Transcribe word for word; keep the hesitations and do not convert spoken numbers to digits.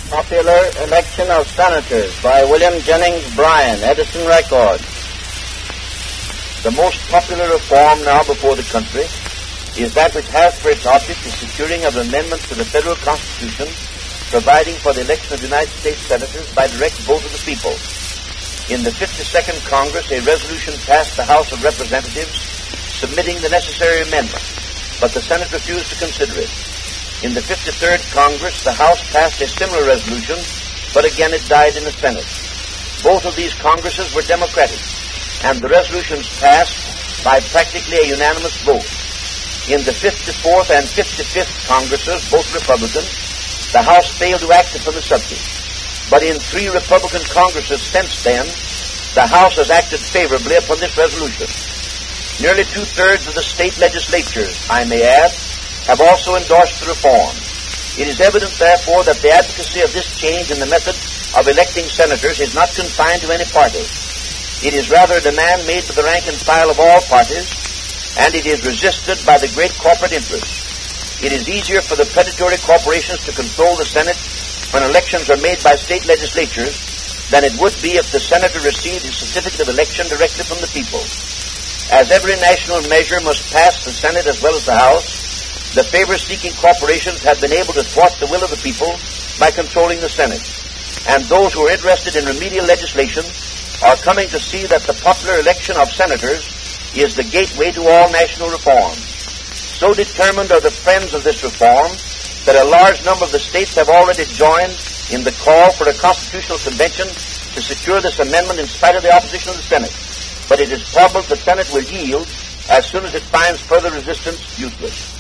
Popular Election of Senators by William Jennings Bryan, Edison Record. The most popular reform now before the country is that which has for its object the securing of amendments to the federal Constitution providing for the election of United States Senators by direct vote of the people. In the fifty-second Congress, a resolution passed the House of Representatives submitting the necessary amendment, but the Senate refused to consider it. In the fifty-third Congress, the House passed a similar resolution, but again it died in the Senate. Both of these Congresses were Democratic, and the resolutions passed by practically a unanimous vote. In the fifty-fourth and fifty-fifth Congresses, both Republican, the House failed to act upon the subject. But in three Republican Congresses since then, the House has acted favorably upon this resolution. Nearly two-thirds of the state legislatures, I may add, have also endorsed the reform. It is evident, therefore, that the advocacy of this change in the method of electing senators is not confined to any party. It is rather a demand made by the rank and file of all parties, and it is resisted by the great corporate interests. It is easier for the predatory corporations to control the Senate when elections are made by state legislatures than it would be if the senator received his certificate of election directly from the people. As every national measure must pass the Senate as well as the House, the favor-seeking corporations have been able to thwart the will of the people by controlling the Senate. And those who are interested in remedial legislation are coming to see that the popular election of senators is the gateway to all national reform. So determined are the friends of this reform that a large number of the states have already joined in the call for a constitutional convention to secure this amendment in spite of the opposition of the Senate. But it is probable the Senate will yield as soon as it finds further resistance useless.